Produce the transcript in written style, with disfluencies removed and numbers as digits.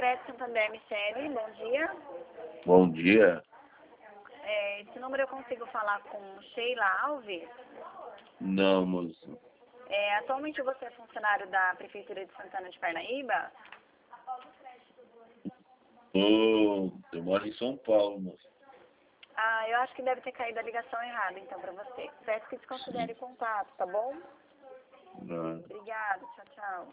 Ivete Santander MCL, bom dia. Bom dia. Esse número eu consigo falar com Sheila Alves? Não, moço. Atualmente você é funcionário da Prefeitura de Santana de Parnaíba? Eu moro em São Paulo, moço. Eu acho que deve ter caído a ligação errada, então, para você. Peço que desconsidere o contato, tá bom? Não. Obrigada, tchau, tchau.